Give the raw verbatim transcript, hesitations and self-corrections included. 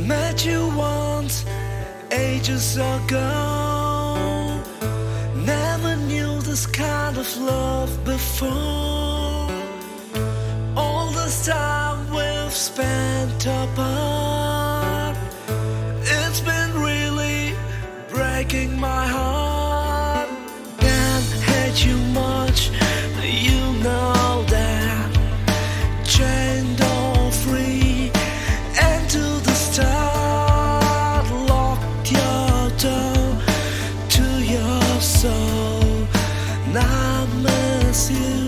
Met you once, ages ago. Never knew this kind of love before. All this time we've spent apart, it's been really breaking my heart. Can't hate you much, you know that. Chained all free, and to the start, locked your door to your soul. Now I miss you.